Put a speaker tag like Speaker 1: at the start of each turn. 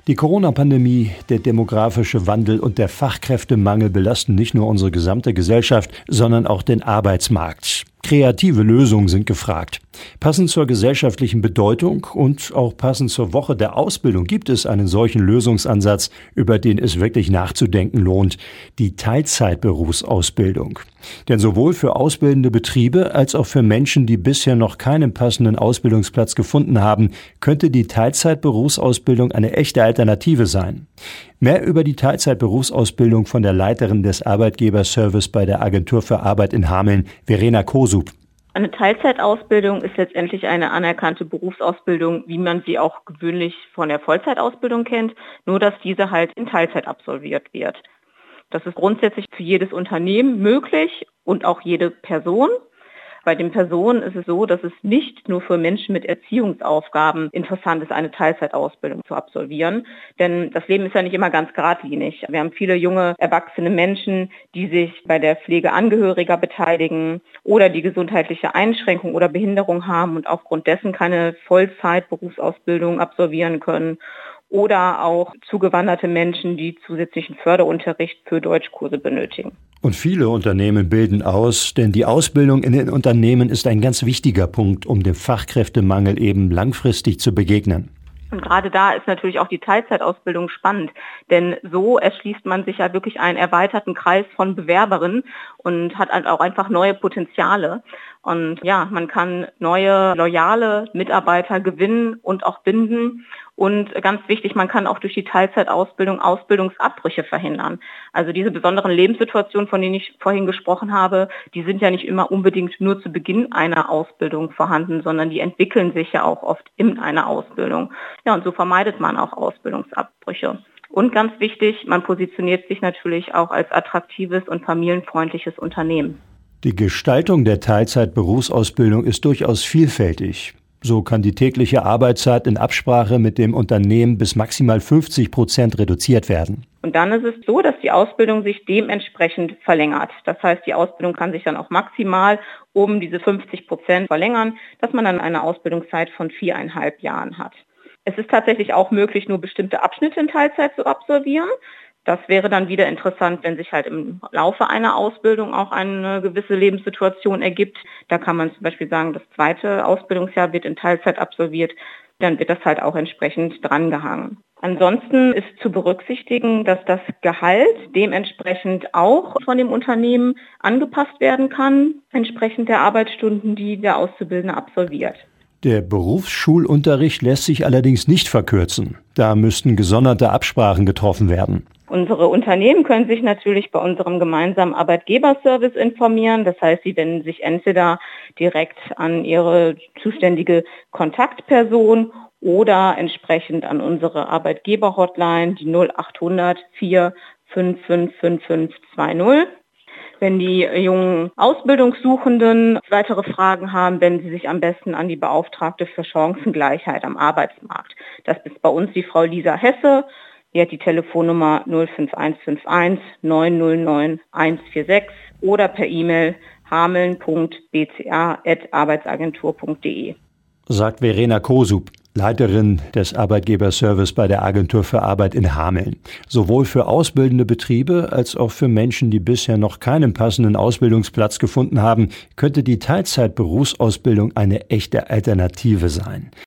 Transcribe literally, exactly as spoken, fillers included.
Speaker 1: Die Corona-Pandemie, der demografische Wandel und der Fachkräftemangel belasten nicht nur unsere gesamte Gesellschaft, sondern auch den Arbeitsmarkt. Kreative Lösungen sind gefragt. Passend zur gesellschaftlichen Bedeutung und auch passend zur Woche der Ausbildung gibt es einen solchen Lösungsansatz, über den es wirklich nachzudenken lohnt: die Teilzeitberufsausbildung. Denn sowohl für ausbildende Betriebe als auch für Menschen, die bisher noch keinen passenden Ausbildungsplatz gefunden haben, könnte die Teilzeitberufsausbildung eine echte Alternative sein. Mehr über die Teilzeitberufsausbildung von der Leiterin des Arbeitgeberservice bei der Agentur für Arbeit in Hameln, Verena Kosup.
Speaker 2: Eine Teilzeitausbildung ist letztendlich eine anerkannte Berufsausbildung, wie man sie auch gewöhnlich von der Vollzeitausbildung kennt, nur dass diese halt in Teilzeit absolviert wird. Das ist grundsätzlich für jedes Unternehmen möglich und auch jede Person. Bei den Personen ist es so, dass es nicht nur für Menschen mit Erziehungsaufgaben interessant ist, eine Teilzeitausbildung zu absolvieren. Denn das Leben ist ja nicht immer ganz geradlinig. Wir haben viele junge, erwachsene Menschen, die sich bei der Pflege Angehöriger beteiligen oder die gesundheitliche Einschränkung oder Behinderung haben und aufgrund dessen keine Vollzeit-Berufsausbildung absolvieren können. Oder auch zugewanderte Menschen, die zusätzlichen Förderunterricht für Deutschkurse benötigen.
Speaker 1: Und viele Unternehmen bilden aus, denn die Ausbildung in den Unternehmen ist ein ganz wichtiger Punkt, um dem Fachkräftemangel eben langfristig zu begegnen.
Speaker 2: Und gerade da ist natürlich auch die Teilzeitausbildung spannend, denn so erschließt man sich ja wirklich einen erweiterten Kreis von Bewerberinnen und hat halt auch einfach neue Potenziale. Und ja, man kann neue, loyale Mitarbeiter gewinnen und auch binden. Und ganz wichtig, man kann auch durch die Teilzeitausbildung Ausbildungsabbrüche verhindern. Also diese besonderen Lebenssituationen, von denen ich vorhin gesprochen habe, die sind ja nicht immer unbedingt nur zu Beginn einer Ausbildung vorhanden, sondern die entwickeln sich ja auch oft in einer Ausbildung. Ja, und so vermeidet man auch Ausbildungsabbrüche. Und ganz wichtig, man positioniert sich natürlich auch als attraktives und familienfreundliches Unternehmen.
Speaker 1: Die Gestaltung der Teilzeitberufsausbildung ist durchaus vielfältig. So kann die tägliche Arbeitszeit in Absprache mit dem Unternehmen bis maximal fünfzig Prozent reduziert werden.
Speaker 2: Und dann ist es so, dass die Ausbildung sich dementsprechend verlängert. Das heißt, die Ausbildung kann sich dann auch maximal um diese fünfzig Prozent verlängern, dass man dann eine Ausbildungszeit von viereinhalb Jahren hat. Es ist tatsächlich auch möglich, nur bestimmte Abschnitte in Teilzeit zu absolvieren. Das wäre dann wieder interessant, wenn sich halt im Laufe einer Ausbildung auch eine gewisse Lebenssituation ergibt. Da kann man zum Beispiel sagen, das zweite Ausbildungsjahr wird in Teilzeit absolviert. Dann wird das halt auch entsprechend drangehangen. Ansonsten ist zu berücksichtigen, dass das Gehalt dementsprechend auch von dem Unternehmen angepasst werden kann, entsprechend der Arbeitsstunden, die der Auszubildende absolviert.
Speaker 1: Der Berufsschulunterricht lässt sich allerdings nicht verkürzen. Da müssten gesonderte Absprachen getroffen werden.
Speaker 2: Unsere Unternehmen können sich natürlich bei unserem gemeinsamen Arbeitgeberservice informieren. Das heißt, sie wenden sich entweder direkt an ihre zuständige Kontaktperson oder entsprechend an unsere Arbeitgeber-Hotline, die null achthundert vier fünf fünf fünf fünf zwei null. Wenn die jungen Ausbildungssuchenden weitere Fragen haben, wenden sie sich am besten an die Beauftragte für Chancengleichheit am Arbeitsmarkt. Das ist bei uns die Frau Lisa Hesse. Die hat die Telefonnummer null fünf eins fünf eins neun null neun eins vier sechs oder per E-Mail hameln punkt b c a at arbeitsagentur punkt d e.
Speaker 1: Sagt Verena Kosup, Leiterin des Arbeitgeberservice bei der Agentur für Arbeit in Hameln. Sowohl für ausbildende Betriebe als auch für Menschen, die bisher noch keinen passenden Ausbildungsplatz gefunden haben, könnte die Teilzeitberufsausbildung eine echte Alternative sein.